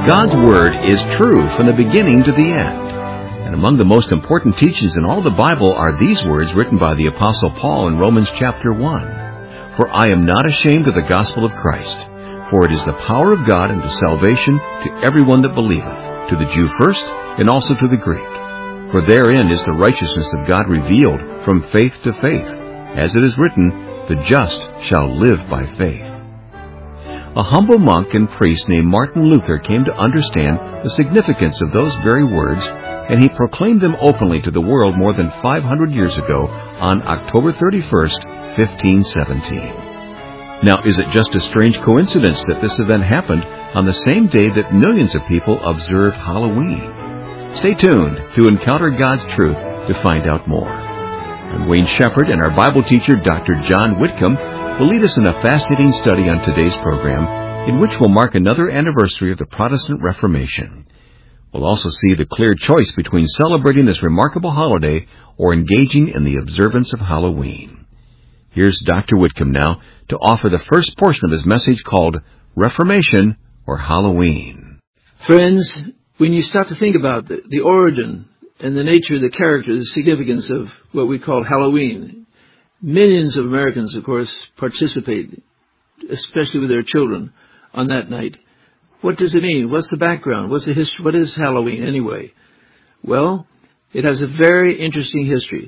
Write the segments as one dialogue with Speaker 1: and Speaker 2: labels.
Speaker 1: God's Word is true from the beginning to the end. And among the most important teachings in all the Bible are these words written by the Apostle Paul in Romans chapter 1. For I am not ashamed of the gospel of Christ, for it is the power of God unto salvation to everyone that believeth, to the Jew first, and also to the Greek. For therein is the righteousness of God revealed from faith to faith, as it is written, the just shall live by faith. A humble monk and priest named Martin Luther came to understand the significance of those very words, and he proclaimed them openly to the world more than 500 years ago on October 31st, 1517. Now, is it just a strange coincidence that this event happened on the same day that millions of people observe Halloween? Stay tuned to Encounter God's Truth to find out more. I'm Wayne Shepherd, and our Bible teacher, Dr. John Whitcomb, will lead us in a fascinating study on today's program, in which we'll mark another anniversary of the Protestant Reformation. We'll also see the clear choice between celebrating this remarkable holiday or engaging in the observance of Halloween. Here's Dr. Whitcomb now to offer the first portion of his message called Reformation or Halloween.
Speaker 2: Friends, when you start to think about the origin and the nature, the character, the significance of what we call Halloween, millions of Americans, of course, participate, especially with their children, on that night. What does it mean? What's the background? What's the history? What is Halloween anyway? Well, it has a very interesting history.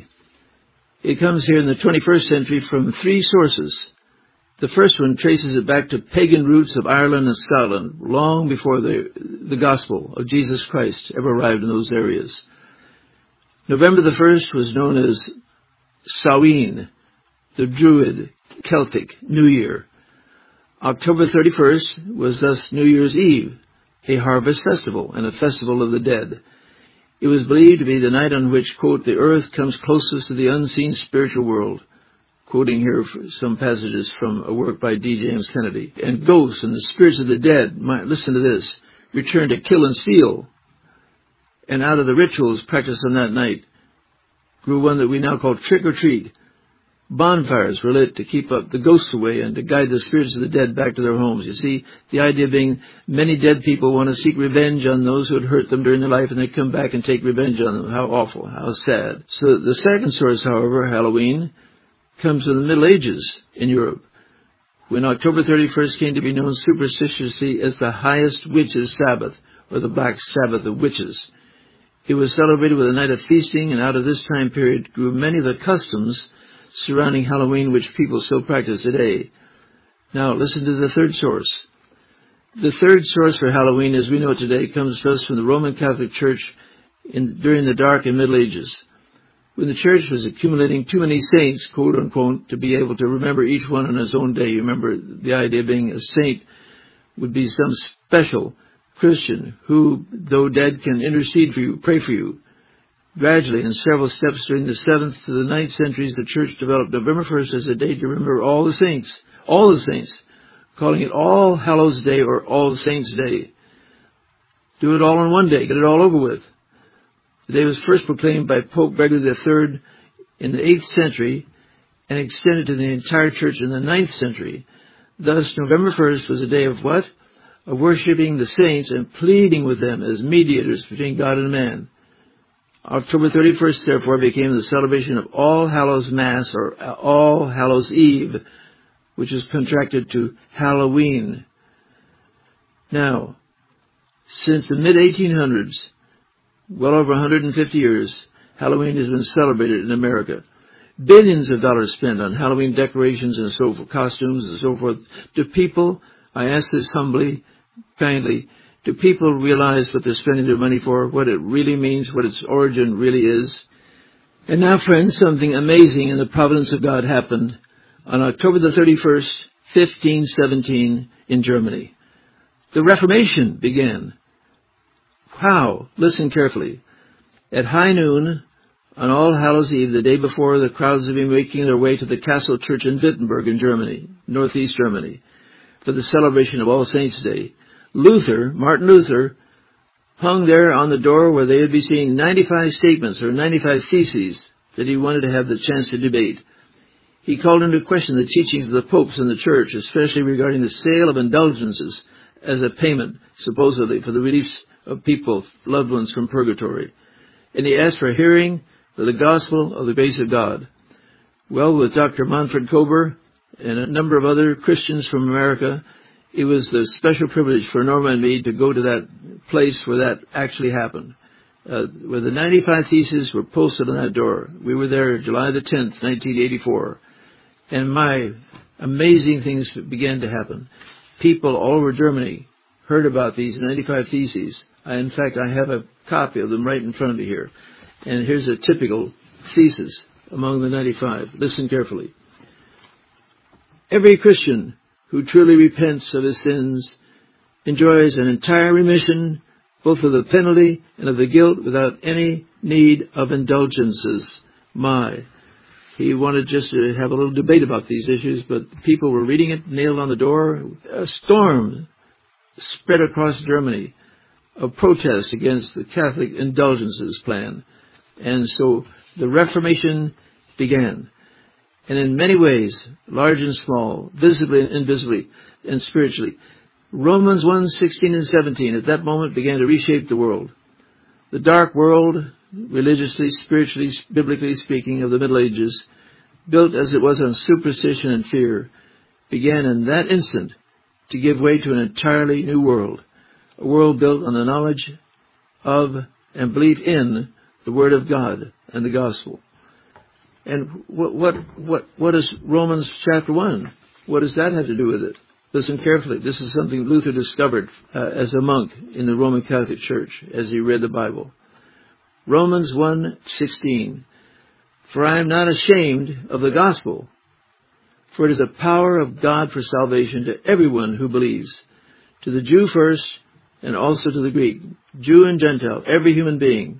Speaker 2: It comes here in the 21st century from three sources. The first one traces it back to pagan roots of Ireland and Scotland, long before the gospel of Jesus Christ ever arrived in those areas. November the 1st was known as Samhain, the Druid Celtic New Year. October 31st was thus New Year's Eve, a harvest festival and a festival of the dead. It was believed to be the night on which, quote, the earth comes closest to the unseen spiritual world, quoting here some passages from a work by D. James Kennedy. And ghosts and the spirits of the dead, listen to this, return to kill and steal. And out of the rituals practiced on that night grew one that we now call trick or treat. Bonfires were lit to keep up the ghosts away and to guide the spirits of the dead back to their homes. You see, the idea being many dead people want to seek revenge on those who had hurt them during their life, and they come back and take revenge on them. How awful, how sad. So the second source, however, Halloween, comes from the Middle Ages in Europe, when October 31st came to be known superstitiously as the highest witches' Sabbath, or the Black Sabbath of witches. It was celebrated with a night of feasting, and out of this time period grew many of the customs surrounding Halloween which people still practice today. Now, listen to the third source. The third source for Halloween, as we know it today, comes to us from the Roman Catholic Church during the Dark and Middle Ages, when the Church was accumulating too many saints, quote unquote, to be able to remember each one on his own day. You remember the idea being a saint would be some special Christian who, though dead, can intercede for you, pray for you. Gradually, in several steps during the 7th to the 9th centuries, the Church developed November 1st as a day to remember all the saints, calling it All Hallows Day or All Saints' Day. Do it all in one day, get it all over with. The day was first proclaimed by Pope Gregory III in the 8th century and extended to the entire Church in the 9th century. Thus, November 1st was a day of what? Of worshiping the saints and pleading with them as mediators between God and man. October 31st, therefore, became the celebration of All Hallows Mass, or All Hallows Eve, which is contracted to Halloween. Now, since the mid-1800s, well over 150 years, Halloween has been celebrated in America. Billions of dollars spent on Halloween decorations and so forth, costumes and so forth. Do people, I ask this humbly, kindly, do people realize what they're spending their money for, what it really means, what its origin really is? And now, friends, something amazing in the providence of God happened on October the 31st, 1517, in Germany. The Reformation began. How? Listen carefully. At high noon, on All Hallows Eve, the day before, the crowds had been making their way to the Castle Church in Wittenberg in Germany, northeast Germany, for the celebration of All Saints' Day. Martin Luther, hung there on the door where they would be seeing 95 statements or 95 theses that he wanted to have the chance to debate. He called into question the teachings of the popes and the church, especially regarding the sale of indulgences as a payment, supposedly, for the release of people, loved ones from purgatory. And he asked for a hearing for the gospel of the grace of God. Well, with Dr. Manfred Kober and a number of other Christians from America, it was the special privilege for Norma and me to go to that place where that actually happened, where the 95 Theses were posted on that door. We were there July the 10th, 1984. And my amazing things began to happen. People all over Germany heard about these 95 Theses. In fact, I have a copy of them right in front of me here. And here's a typical thesis among the 95. Listen carefully. Every Christian who truly repents of his sins enjoys an entire remission both of the penalty and of the guilt without any need of indulgences. He wanted just to have a little debate about these issues, but people were reading it nailed on the door. A storm spread across Germany of protest against the Catholic indulgences plan. And so the Reformation began. And in many ways, large and small, visibly and invisibly, and spiritually, Romans 1:16 and 17 at that moment began to reshape the world. The dark world, religiously, spiritually, biblically speaking, of the Middle Ages, built as it was on superstition and fear, began in that instant to give way to an entirely new world, a world built on the knowledge of and belief in the Word of God and the Gospel. And what is Romans chapter 1? What does that have to do with it? Listen carefully. This is something Luther discovered as a monk in the Roman Catholic Church as he read the Bible. Romans 1:16. For I am not ashamed of the gospel, for it is the power of God for salvation to everyone who believes, to the Jew first and also to the Greek, Jew and Gentile, every human being.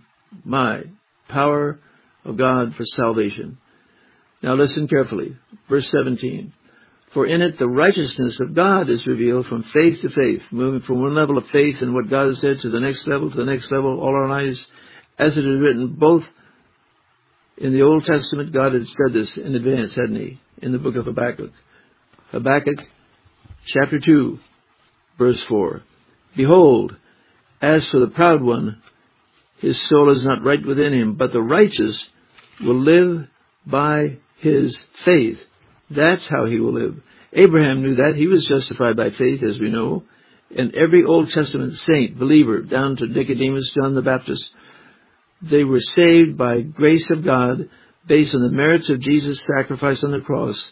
Speaker 2: Power of God for salvation. Now listen carefully. Verse 17. For in it the righteousness of God is revealed from faith to faith, moving from one level of faith in what God has said to the next level, all our lives, as it is written both in the Old Testament. God had said this in advance, hadn't he? In the book of Habakkuk. Habakkuk chapter 2, verse 4. Behold, as for the proud one, his soul is not right within him, but the righteous will live by his faith. That's how he will live. Abraham knew that. He was justified by faith, as we know. And every Old Testament saint, believer, down to Nicodemus, John the Baptist, they were saved by grace of God based on the merits of Jesus' sacrifice on the cross,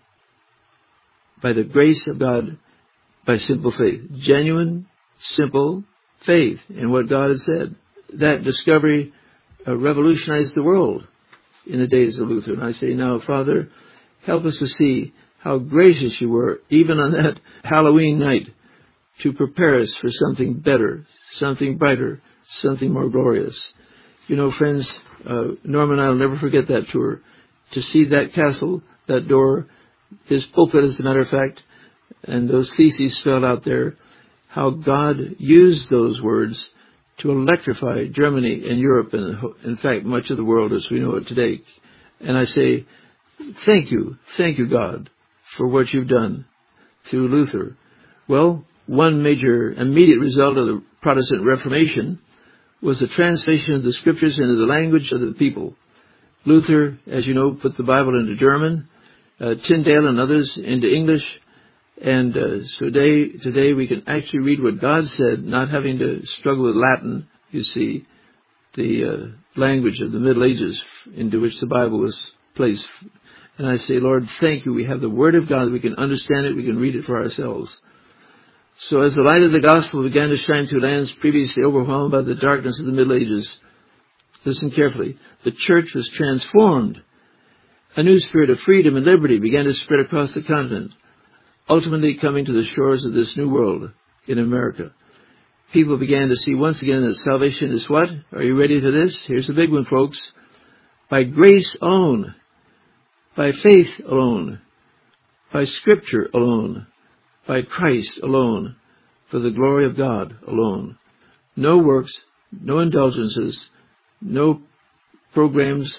Speaker 2: by the grace of God, by simple faith. Genuine, simple faith in what God had said. That discovery revolutionized the world in the days of Luther. And I say now, Father, help us to see how gracious you were, even on that Halloween night, to prepare us for something better, something brighter, something more glorious. You know, friends, Norman and I will never forget that tour. To see that castle, that door, his pulpit, as a matter of fact, and those theses spelled out there, how God used those words to electrify Germany and Europe and, in fact, much of the world as we know it today. And I say, thank you, God, for what you've done through Luther. Well, one major immediate result of the Protestant Reformation was the translation of the Scriptures into the language of the people. Luther, as you know, put the Bible into German, Tyndale and others into English, and so today we can actually read what God said, not having to struggle with Latin, you see, the language of the Middle Ages into which the Bible was placed. And I say, Lord, thank you. We have the Word of God. We can understand it. We can read it for ourselves. So as the light of the gospel began to shine through lands previously overwhelmed by the darkness of the Middle Ages, listen carefully, the church was transformed. A new spirit of freedom and liberty began to spread across the continent, ultimately coming to the shores of this new world in America. People began to see once again that salvation is what? Are you ready for this? Here's the big one, folks. By grace alone, by faith alone, by Scripture alone, by Christ alone, for the glory of God alone. No works, no indulgences, no programs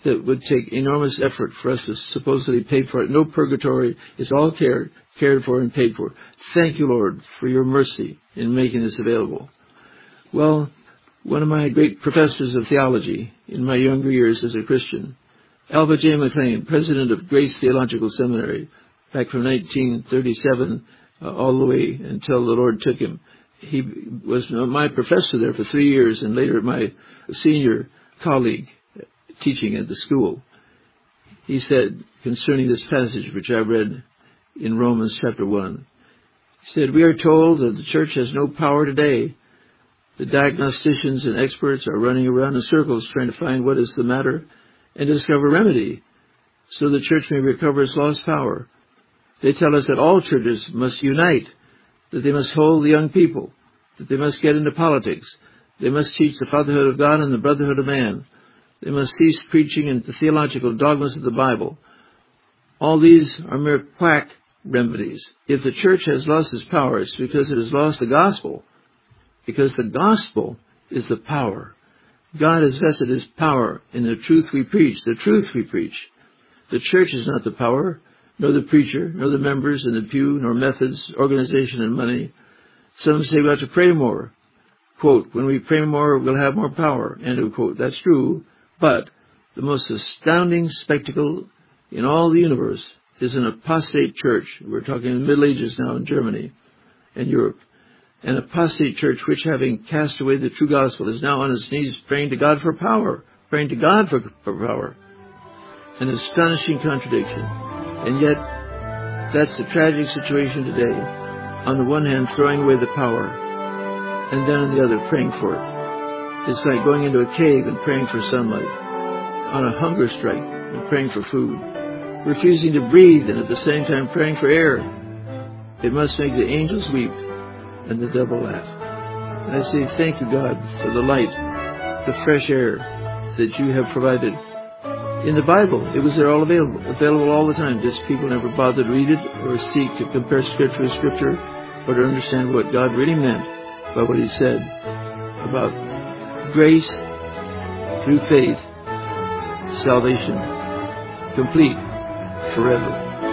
Speaker 2: that would take enormous effort for us to supposedly pay for it. No purgatory. It's all cared for and paid for. Thank you, Lord, for your mercy in making this available. Well, one of my great professors of theology in my younger years as a Christian, Albert J. McLean, president of Grace Theological Seminary, back from 1937 all the way until the Lord took him. He was my professor there for 3 years and later my senior colleague teaching at the school. He said concerning this passage which I read in Romans chapter 1, he said, "We are told that the church has no power today. The diagnosticians and experts are running around in circles trying to find what is the matter and discover remedy so the church may recover its lost power. They tell us that all churches must unite, that they must hold the young people, that they must get into politics, they must teach the fatherhood of God and the brotherhood of man, they must cease preaching and the theological dogmas of the Bible. All these are mere quack remedies. If the church has lost its power, it's because it has lost the gospel, because the gospel is the power. God has vested his power in the truth we preach, the truth we preach. The church is not the power, nor the preacher, nor the members in the pew, nor methods, organization, and money. Some say we ought to pray more. Quote, when we pray more, we'll have more power. End of quote. That's true. But the most astounding spectacle in all the universe is an apostate church. We're talking in the Middle Ages now in Germany and Europe. An apostate church which, having cast away the true gospel, is now on its knees praying to God for power. Praying to God for power. An astonishing contradiction. And yet, that's the tragic situation today. On the one hand, throwing away the power, and then on the other, praying for it. It's like going into a cave and praying for sunlight, on a hunger strike and praying for food, refusing to breathe and at the same time praying for air. It must make the angels weep and the devil laugh. And I say, thank you, God, for the light, the fresh air that you have provided. In the Bible, it was there all available all the time. Just people never bothered to read it or seek to compare Scripture with Scripture or to understand what God really meant by what he said about grace through faith, salvation, complete forever.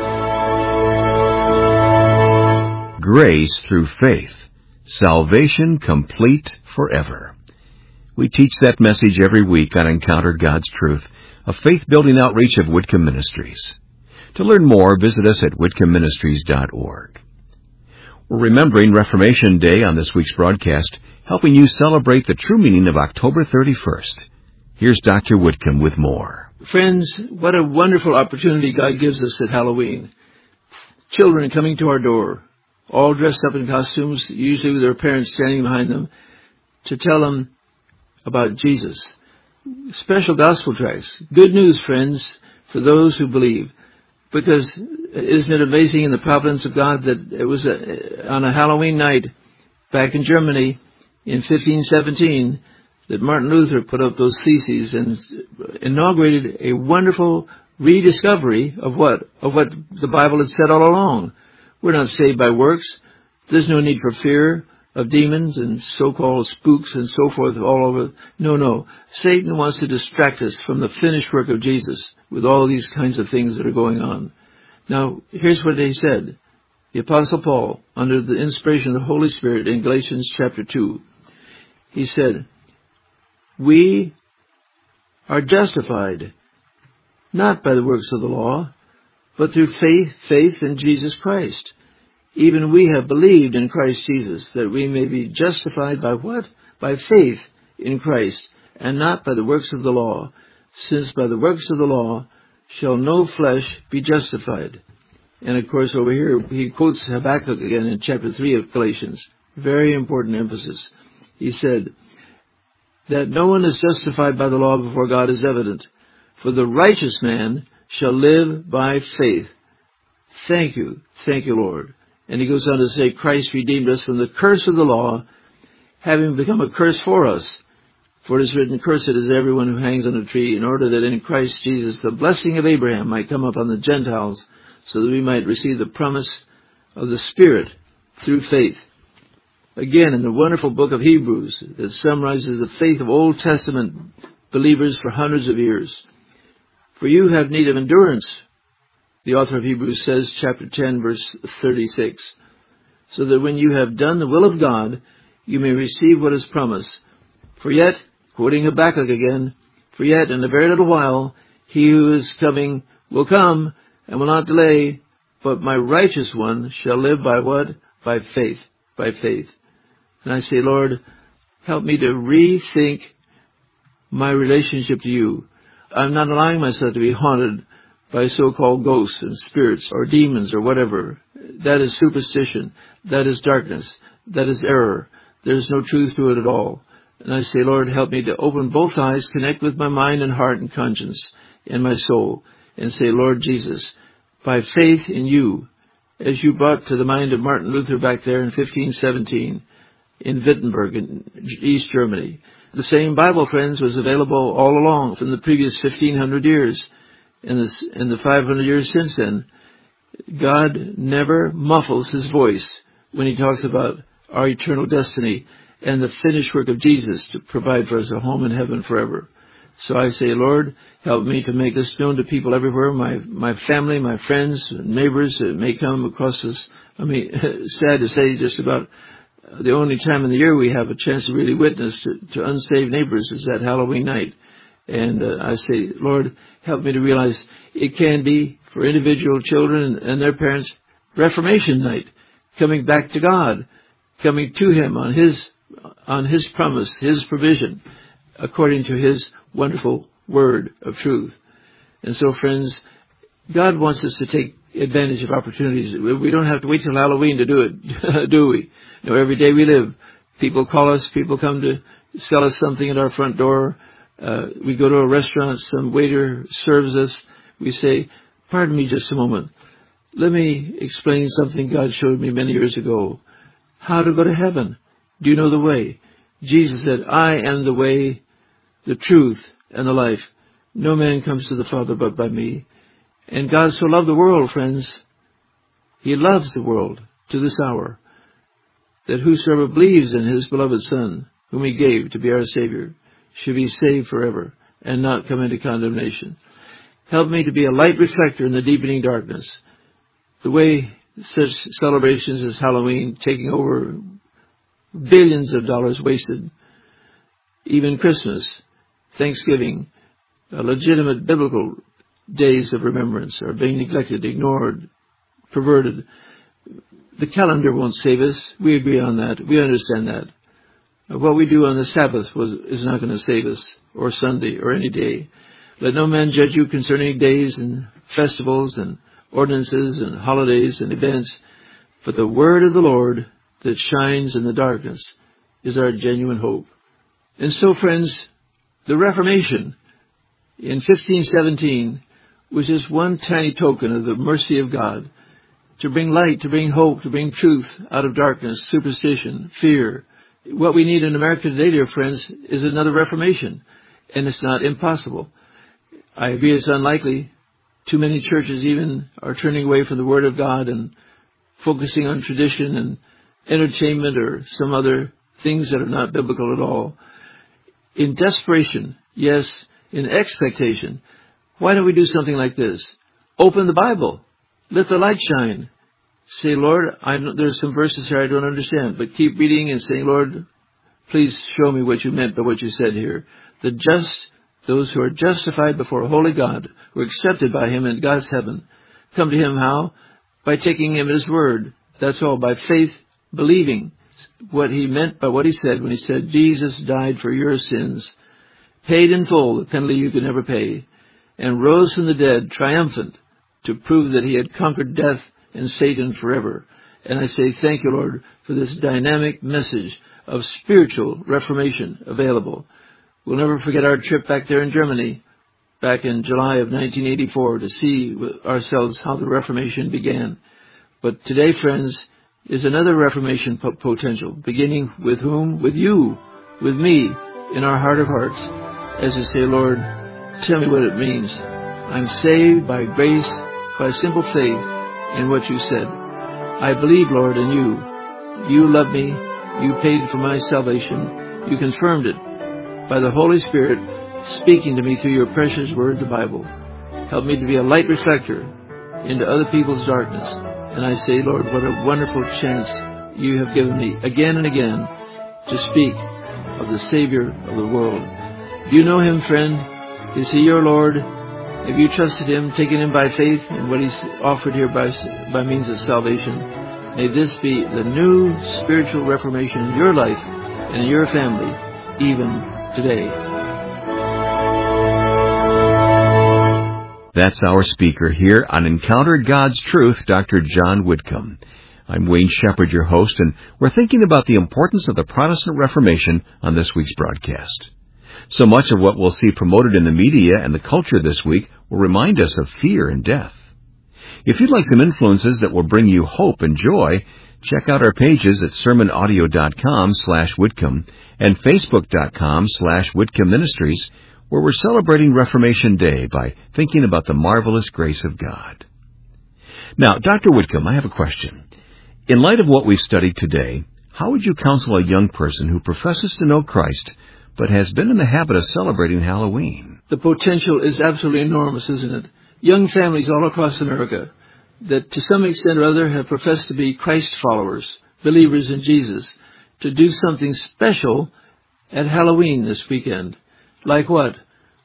Speaker 1: Grace through faith, salvation complete forever. We teach that message every week on Encounter God's Truth, a faith-building outreach of Whitcomb Ministries. To learn more, visit us at whitcombministries.org. We're remembering Reformation Day on this week's broadcast, helping you celebrate the true meaning of October 31st. Here's Dr. Whitcomb with more.
Speaker 2: Friends, what a wonderful opportunity God gives us at Halloween. Children coming to our door, all dressed up in costumes, usually with their parents standing behind them, to tell them about Jesus. Special gospel tracts. Good news, friends, for those who believe. Because isn't it amazing in the providence of God that it was on a Halloween night back in Germany in 1517 that Martin Luther put up those theses and inaugurated a wonderful rediscovery of what the Bible had said all along. We're not saved by works. There's no need for fear of demons and so-called spooks and so forth all over. No. Satan wants to distract us from the finished work of Jesus with all these kinds of things that are going on. Now, here's what they said. The Apostle Paul, under the inspiration of the Holy Spirit in Galatians chapter 2, he said, we are justified not by the works of the law, but through faith in Jesus Christ. Even we have believed in Christ Jesus, that we may be justified by what? By faith in Christ, and not by the works of the law, since by the works of the law shall no flesh be justified. And of course over here he quotes Habakkuk again in chapter 3 of Galatians. Very important emphasis. He said, that no one is justified by the law before God is evident, for the righteous man shall live by faith. Thank you, Lord. And he goes on to say, Christ redeemed us from the curse of the law, having become a curse for us. For it is written, cursed is everyone who hangs on a tree, in order that in Christ Jesus the blessing of Abraham might come upon the Gentiles, so that we might receive the promise of the Spirit through faith. Again, in the wonderful book of Hebrews, that summarizes the faith of Old Testament believers for hundreds of years, For you have need of endurance, the author of Hebrews says, chapter 10, verse 36, so that when you have done the will of God, you may receive what is promised. For yet, quoting Habakkuk again, for yet in a very little while, he who is coming will come and will not delay, but my righteous one shall live by what? By faith. By faith. And I say, Lord, help me to rethink my relationship to you. I'm not allowing myself to be haunted by so-called ghosts and spirits or demons or whatever. That is superstition. That is darkness. That is error. There's no truth to it at all. And I say, Lord, help me to open both eyes, connect with my mind and heart and conscience and my soul, and say, Lord Jesus, by faith in you, as you brought to the mind of Martin Luther back there in 1517 in Wittenberg in East Germany. The same Bible, friends, was available all along from the previous 1,500 years. In the 500 years since then, God never muffles his voice when he talks about our eternal destiny and the finished work of Jesus to provide for us a home in heaven forever. So I say, Lord, help me to make this known to people everywhere, my family, my friends, neighbors that may come across this. I mean, sad to say, just about the only time in the year we have a chance to really witness to unsaved neighbors is that Halloween night. And I say, Lord, help me to realize it can be for individual children and their parents, Reformation night, coming back to God, coming to him on his promise, his provision, according to his wonderful word of truth. And so, friends, God wants us to take advantage of opportunities. We don't have to wait till Halloween to do it, do we? No, every day we live, people call us, people come to sell us something at our front door. We go to a restaurant, some waiter serves us. We say, pardon me just a moment. Let me explain something God showed me many years ago. How to go to heaven. Do you know the way? Jesus said, I am the way, the truth, and the life. No man comes to the Father but by me. And God so loved the world, friends. He loves the world to this hour, that whosoever believes in his beloved Son, whom he gave to be our Savior, should be saved forever and not come into condemnation. Help me to be a light reflector in the deepening darkness. The way such celebrations as Halloween, taking over billions of dollars wasted, even Christmas, Thanksgiving, legitimate biblical days of remembrance are being neglected, ignored, perverted. The calendar won't save us. We agree on that. We understand that. What we do on the Sabbath is not going to save us, or Sunday, or any day. Let no man judge you concerning days and festivals and ordinances and holidays and events, but the word of the Lord that shines in the darkness is our genuine hope. And so, friends, the Reformation in 1517 was just one tiny token of the mercy of God to bring light, to bring hope, to bring truth out of darkness, superstition, fear. What we need in America today, dear friends, is another Reformation, and it's not impossible. I agree it's unlikely. Too many churches even are turning away from the Word of God and focusing on tradition and entertainment or some other things that are not biblical at all. In desperation, yes, in expectation, why don't we do something like this? Open the Bible. Let the light shine. Say, Lord, there's some verses here I don't understand, but keep reading and saying, Lord, please show me what you meant by what you said here. The just, those who are justified before a holy God, who are accepted by him in God's heaven, come to him how? By taking him at his word. That's all, by faith, believing what he meant by what he said when he said, Jesus died for your sins, paid in full the penalty you could never pay, and rose from the dead triumphant to prove that he had conquered death and Satan forever. And I say thank you, Lord, for this dynamic message of spiritual reformation available. We'll never forget our trip back there in Germany, back in July of 1984, to see ourselves how the Reformation began. But today, friends, is another Reformation potential, beginning with whom? With you, with me, in our heart of hearts, as we say, Lord, tell me what it means. I'm saved by grace, by simple faith in what you said. I believe, Lord, in you. You love me. You paid for my salvation. You confirmed it by the Holy Spirit speaking to me through your precious word, the Bible. Help me to be a light reflector into other people's darkness. And I say, Lord, what a wonderful chance you have given me again and again to speak of the Savior of the world. Do you know him, friend? Is he your Lord? Have you trusted him, taken him by faith in what he's offered here by means of salvation? May this be the new spiritual reformation in your life and in your family, even today.
Speaker 1: That's our speaker here on Encounter God's Truth, Dr. John Whitcomb. I'm Wayne Shepherd, your host, and we're thinking about the importance of the Protestant Reformation on this week's broadcast. So much of what we'll see promoted in the media and the culture this week will remind us of fear and death. If you'd like some influences that will bring you hope and joy, check out our pages at sermonaudio.com/Whitcomb and facebook.com/Whitcomb Ministries, where we're celebrating Reformation Day by thinking about the marvelous grace of God. Now, Dr. Whitcomb, I have a question. In light of what we've studied today, how would you counsel a young person who professes to know Christ but has been in the habit of celebrating Halloween?
Speaker 2: The potential is absolutely enormous, isn't it? Young families all across America that to some extent or other have professed to be Christ followers, believers in Jesus, to do something special at Halloween this weekend. Like what?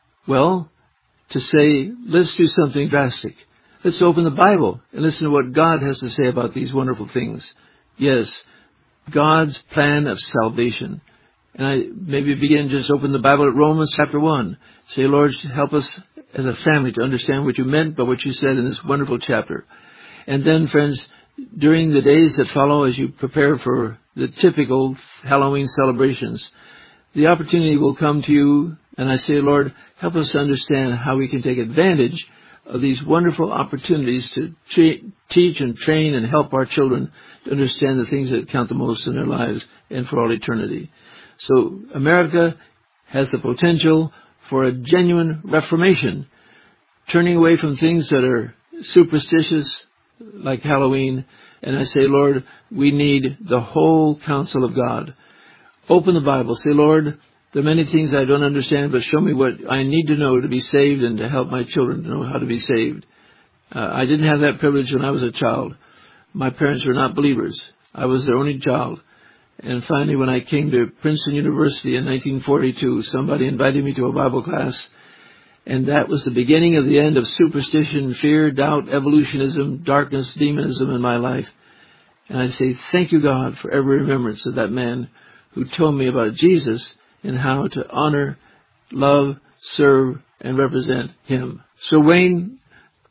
Speaker 2: Well, to say, let's do something drastic. Let's open the Bible and listen to what God has to say about these wonderful things. Yes, God's plan of salvation. And I maybe begin just open the Bible at Romans chapter 1. Say, Lord, help us as a family to understand what you meant by what you said in this wonderful chapter. And then, friends, during the days that follow as you prepare for the typical Halloween celebrations, the opportunity will come to you, and I say, Lord, help us to understand how we can take advantage of these wonderful opportunities to teach and train and help our children to understand the things that count the most in their lives and for all eternity. So America has the potential for a genuine reformation, turning away from things that are superstitious, like Halloween. And I say, Lord, we need the whole counsel of God. Open the Bible. Say, Lord, there are many things I don't understand, but show me what I need to know to be saved and to help my children to know how to be saved. I didn't have that privilege when I was a child. My parents were not believers. I was their only child. And finally, when I came to Princeton University in 1942, somebody invited me to a Bible class, and that was the beginning of the end of superstition, fear, doubt, evolutionism, darkness, demonism in my life. And I say, thank you, God, for every remembrance of that man who told me about Jesus and how to honor, love, serve, and represent him. So, Wayne,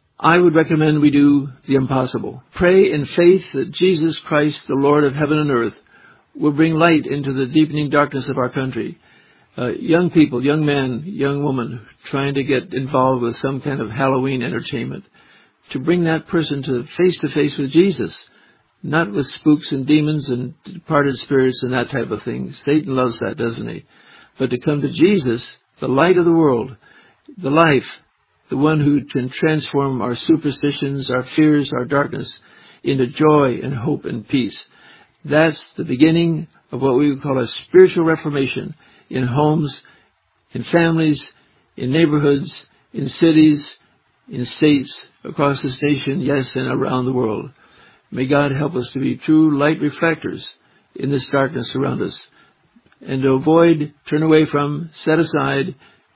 Speaker 2: I would recommend we do the impossible. Pray in faith that Jesus Christ, the Lord of heaven and earth, will bring light into the deepening darkness of our country. Young people, young man, young woman, trying to get involved with some kind of Halloween entertainment, to bring that person to face with Jesus, not with spooks and demons and departed spirits and that type of thing. Satan loves that, doesn't he? But to come to Jesus, the light of the world, the life, the one who can transform our superstitions, our fears, our darkness into joy and hope and peace. That's the beginning of what we would call a spiritual reformation in homes, in families, in neighborhoods, in cities, in states, across the nation, yes, and around the world. May God help us to be true light reflectors in this darkness around us, and to avoid, turn away from, set aside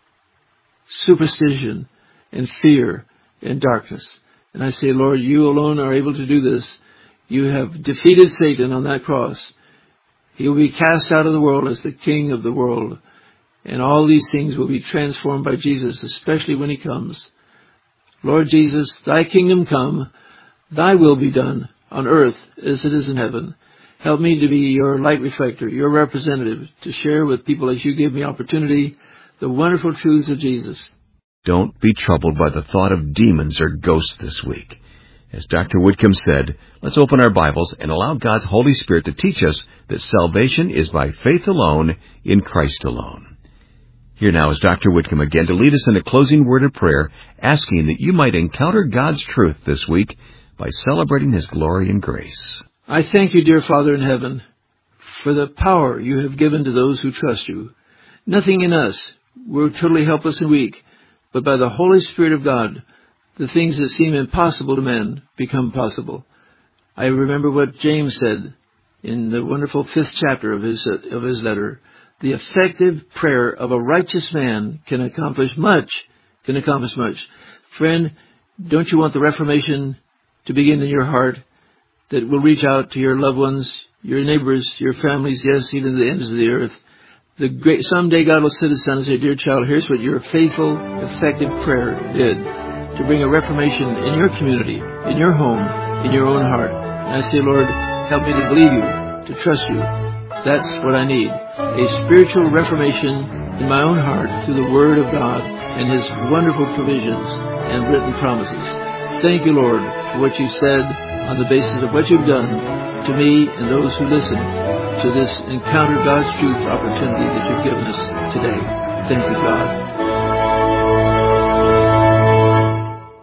Speaker 2: superstition and fear and darkness. And I say, Lord, you alone are able to do this. You have defeated Satan on that cross. He will be cast out of the world as the king of the world. And all these things will be transformed by Jesus, especially when he comes. Lord Jesus, thy kingdom come, thy will be done on earth as it is in heaven. Help me to be your light reflector, your representative, to share with people as you give me opportunity the wonderful truths of Jesus.
Speaker 1: Don't be troubled by the thought of demons or ghosts this week. As Dr. Whitcomb said, let's open our Bibles and allow God's Holy Spirit to teach us that salvation is by faith alone, in Christ alone. Here now is Dr. Whitcomb again to lead us in a closing word of prayer, asking that you might encounter God's truth this week by celebrating His glory and grace.
Speaker 2: I thank you, dear Father in heaven, for the power you have given to those who trust you. Nothing in us. We're totally helpless and weak, but by the Holy Spirit of God, the things that seem impossible to men become possible. I remember what James said in the wonderful 5th chapter of his letter. The effective prayer of a righteous man can accomplish much. Friend, don't you want the Reformation to begin in your heart that will reach out to your loved ones, your neighbors, your families, yes, even the ends of the earth? Someday God will sit us down and say, dear child, here's what your faithful, effective prayer did to bring a reformation in your community, in your home, in your own heart. And I say, Lord, help me to believe you, to trust you. That's what I need. A spiritual reformation in my own heart through the Word of God and His wonderful provisions and written promises. Thank you, Lord, for what you said on the basis of what you've done to me and those who listen to this Encounter God's Truth opportunity that you've given us today. Thank you, God.